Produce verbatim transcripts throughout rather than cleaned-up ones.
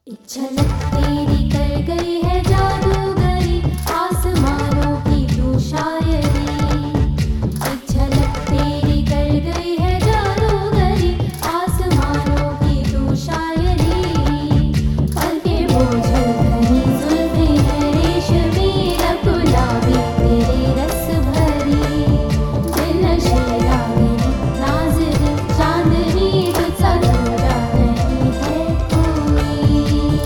एक झलक तेरी कर गई है जादूगरी, आसमानों की तू शायरी। एक झलक तेरी कर गई है जादूगरी, आसमानों की तू शायरी। पलके बोझल घनी जुल्फें हैं रेशमी, लब गुलाबी तेरे रस भरी। दिल नशीला मेरी नाज़िर चांदनी, तुझसा दूजा नहीं है कोई।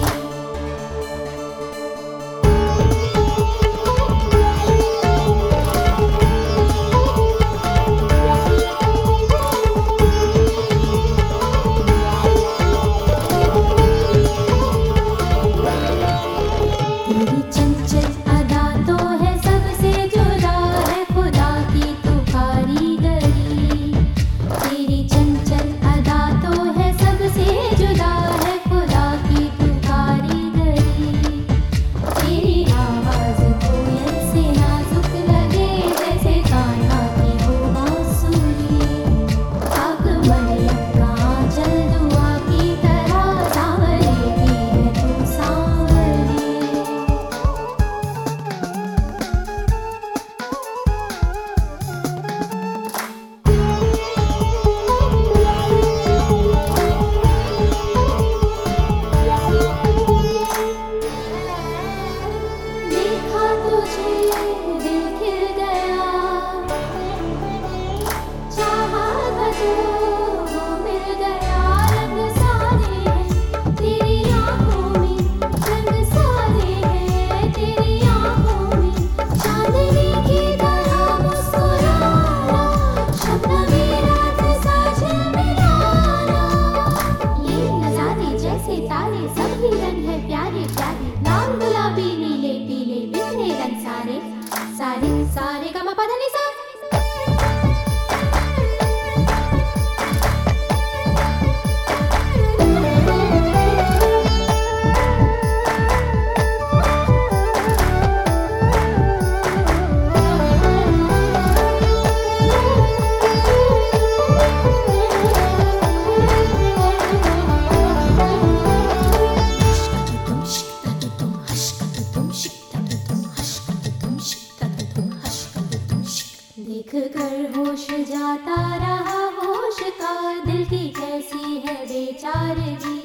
तेरी चंचल अदा तो है सबसे जुदा, है खुदा की तू कारीगरी। तेरी चंचल अदा तो है सबसे जुदा, है खुदा की तू कारीगरी। तेरी आवाज़ कोयल से नाजुक लगे, जैसे कान्हा की वो बांसुरी। खाक मरियम का आंचल दुआ की तरह, सांवरे की है तू सांवरी। देखा तुझे दिल खिल गया, चाहा जो वो मिल गया। रंग सारे हैं तेरी आँखों में, रंग सारे हैं तेरी आँखों में। चांदनी की तरह मुस्कुराना, शबनमी रात सा झिलमिलाना। ये नज़ारे जैसे तारे, सब ही रंग है प्यारे प्यारे। लाल गुलाबी नीले पीले बिखरे रंग सारे सारे सारे गमा पा धा नि सा। देख कर होश जाता रहा, होश का दिल की कैसी है बेचारगी।